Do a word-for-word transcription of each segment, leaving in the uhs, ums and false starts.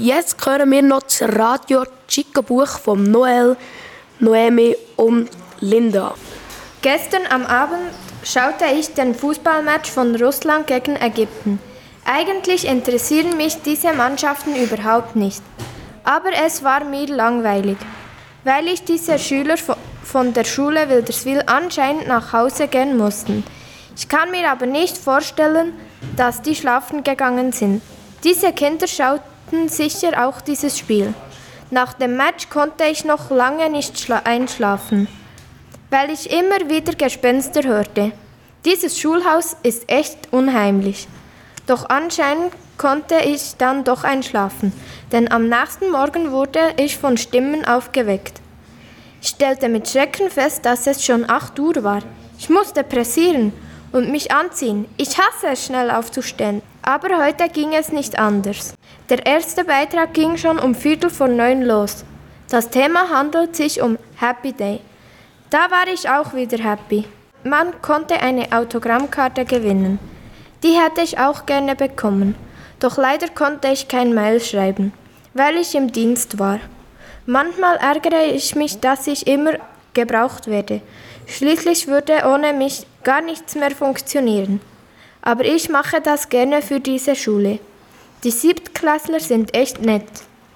jetzt hören wir noch das Radio Chica-Buch von Noel, Noemi und Linda. Gestern am Abend schaute ich den Fußballmatch von Russland gegen Ägypten. Eigentlich interessieren mich diese Mannschaften überhaupt nicht. Aber es war mir langweilig, weil ich diese Schüler von der Schule Wilderswil anscheinend nach Hause gehen mussten. Ich kann mir aber nicht vorstellen, dass die schlafen gegangen sind. Diese Kinder schauten sicher auch dieses Spiel. Nach dem Match konnte ich noch lange nicht einschlafen, weil ich immer wieder Gespenster hörte. Dieses Schulhaus ist echt unheimlich. Doch anscheinend konnte ich dann doch einschlafen, denn am nächsten Morgen wurde ich von Stimmen aufgeweckt. Ich stellte mit Schrecken fest, dass es schon acht Uhr war. Ich musste pressieren und mich anziehen. Ich hasse es, schnell aufzustehen. Aber heute ging es nicht anders. Der erste Beitrag ging schon um Viertel vor neun los. Das Thema handelt sich um Happy Day. Da war ich auch wieder happy. Man konnte eine Autogrammkarte gewinnen. Die hätte ich auch gerne bekommen. Doch leider konnte ich kein Mail schreiben, weil ich im Dienst war. Manchmal ärgere ich mich, dass ich immer gebraucht werde. Schließlich würde ohne mich gar nichts mehr funktionieren. Aber ich mache das gerne für diese Schule. Die Siebtklässler sind echt nett.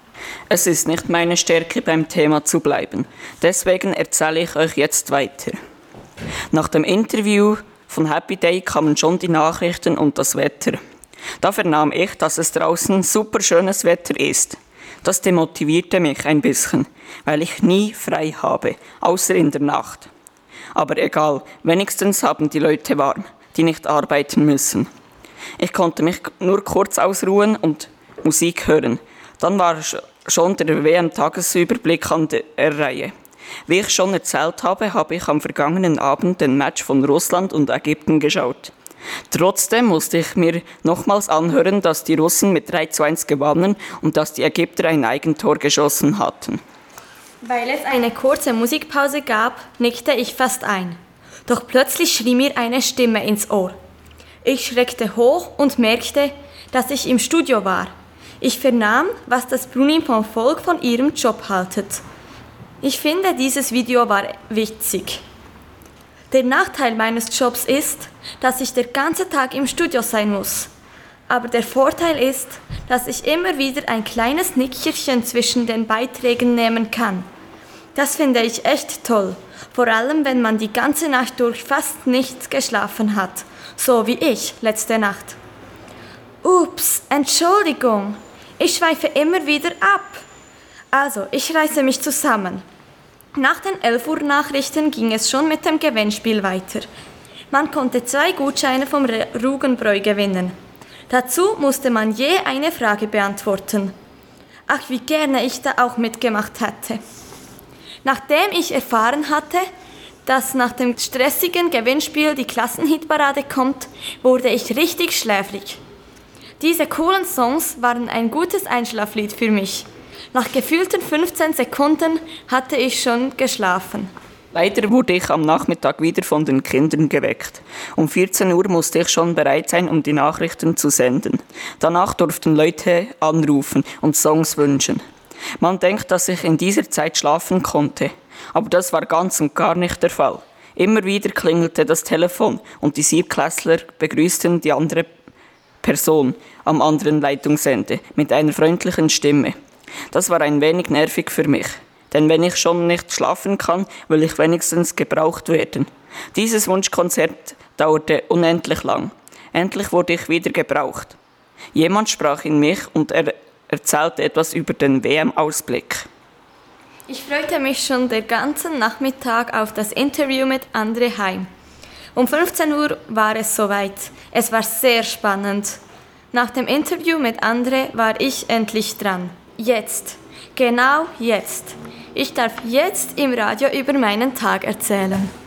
Es ist nicht meine Stärke, beim Thema zu bleiben. Deswegen erzähle ich euch jetzt weiter. Nach dem Interview von Happy Day kamen schon die Nachrichten und das Wetter. Da vernahm ich, dass es draußen super schönes Wetter ist. Das demotivierte mich ein bisschen, weil ich nie frei habe, außer in der Nacht. Aber egal, wenigstens haben die Leute warm, die nicht arbeiten müssen. Ich konnte mich nur kurz ausruhen und Musik hören. Dann war schon der W M-Tagesüberblick an der Reihe. Wie ich schon erzählt habe, habe ich am vergangenen Abend den Match von Russland und Ägypten geschaut. Trotzdem musste ich mir nochmals anhören, dass die Russen mit drei zu eins gewannen und dass die Ägypter ein Eigentor geschossen hatten. Weil es eine kurze Musikpause gab, nickte ich fast ein. Doch plötzlich schrie mir eine Stimme ins Ohr. Ich schreckte hoch und merkte, dass ich im Studio war. Ich vernahm, was das Bruni-Volk von ihrem Job haltet. Ich finde, dieses Video war witzig. Der Nachteil meines Jobs ist, dass ich den ganzen Tag im Studio sein muss. Aber der Vorteil ist, dass ich immer wieder ein kleines Nickerchen zwischen den Beiträgen nehmen kann. Das finde ich echt toll, vor allem wenn man die ganze Nacht durch fast nichts geschlafen hat, so wie ich letzte Nacht. Ups, Entschuldigung, ich schweife immer wieder ab. Also, ich reiße mich zusammen. Nach den elf Uhr Nachrichten ging es schon mit dem Gewinnspiel weiter. Man konnte zwei Gutscheine vom Rugenbräu gewinnen. Dazu musste man je eine Frage beantworten. Ach, wie gerne ich da auch mitgemacht hätte. Nachdem ich erfahren hatte, dass nach dem stressigen Gewinnspiel die Klassenhitparade kommt, wurde ich richtig schläfrig. Diese coolen Songs waren ein gutes Einschlaflied für mich. Nach gefühlten fünfzehn Sekunden hatte ich schon geschlafen. Leider wurde ich am Nachmittag wieder von den Kindern geweckt. Um vierzehn Uhr musste ich schon bereit sein, um die Nachrichten zu senden. Danach durften Leute anrufen und Songs wünschen. Man denkt, dass ich in dieser Zeit schlafen konnte, aber das war ganz und gar nicht der Fall. Immer wieder klingelte das Telefon und die Siebtklässler begrüßten die andere Person am anderen Leitungsende mit einer freundlichen Stimme. Das war ein wenig nervig für mich, denn wenn ich schon nicht schlafen kann, will ich wenigstens gebraucht werden. Dieses Wunschkonzert dauerte unendlich lang. Endlich wurde ich wieder gebraucht. Jemand sprach in mich und er erzählte etwas über den W M-Ausblick. Ich freute mich schon den ganzen Nachmittag auf das Interview mit Andre Heim. Um fünfzehn Uhr war es soweit. Es war sehr spannend. Nach dem Interview mit Andre war ich endlich dran. Jetzt, genau jetzt. Ich darf jetzt im Radio über meinen Tag erzählen.